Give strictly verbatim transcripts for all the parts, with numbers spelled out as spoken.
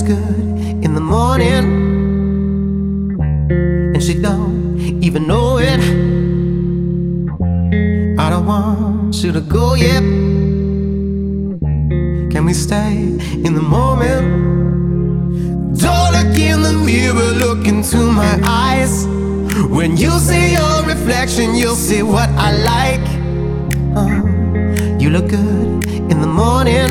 good in the morning, and she don't even know it. I don't want you to go yet. Can we stay in the moment? Don't look in the mirror, look into my eyes. When you see your reflection, you'll see what I like. uh, You look good in the morning,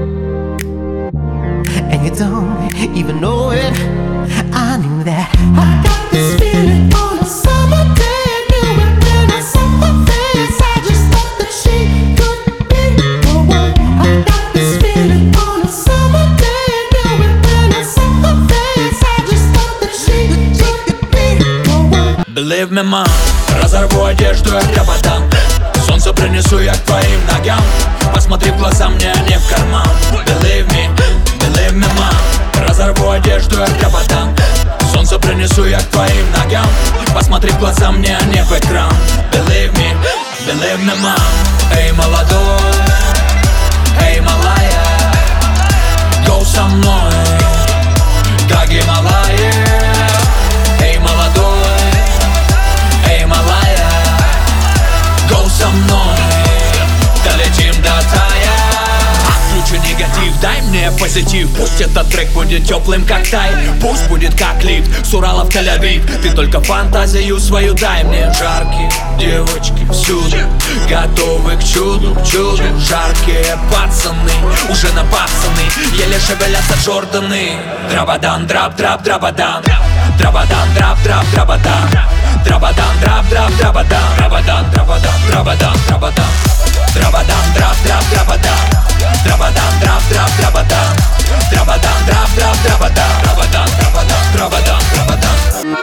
and you don't even know it. I knew that. I got this feeling on a summer day. I knew it when I saw her face. I just thought that she could be the one. I got this feeling on a summer day. I knew it when I saw her face. I just thought that she could be the one. Believe me, ma, разорву одежду, я капотан. Солнце принесу я к твоим ногам. Посмотри в глаза мне, а не в карман. Believe me, believe me, ma, разорву одежду, я капотан. Солнце принесу я к твоим ногам. Посмотри в глаза мне, а не в экран. Believe me, believe me, ma. Эй, молодой, эй, малая, go со мной, как Гималаи. Эй, молодой, эй, малая, go со мной, долетим до Тая. Отключи негатив, дай мне позитив. Пусть этот трек будет теплым, как тай. Пусть будет как лифт с Урала в Тель-Авив. Ты только фантазию свою дай мне. Жаркие девочки всюду, готовы к чуду, к чуду. Жаркие пацаны, уже напасаны, еле шевелятся Джорданы. Драбадан, драб, драб, драбадан. Драбадан, драб, драб, драбадан. Драбадан, драб, драб, драбадан. Драбадан, драбадан, драбадан, драбадан. Драбадан, драб, драб, драбадан. Драбадан, драб, драб, драбадан. Драбадан, драб, драб, драбадан. Драбадан, драбадан, драбадан, драбадан.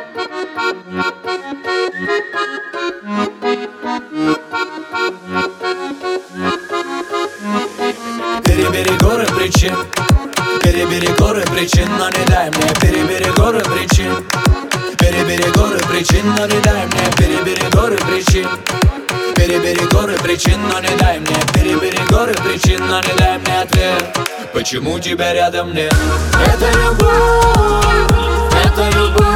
Перебери горы причин, перебери горы причин, но не дай мне. Перебери горы причин, перебери горы причин, но не дай мне. Перебери горы причин, перебери горы причин, но не дай мне. Перебери горы причин, но не дай мне ответ. Почему тебя рядом нет? Это любовь, это любовь.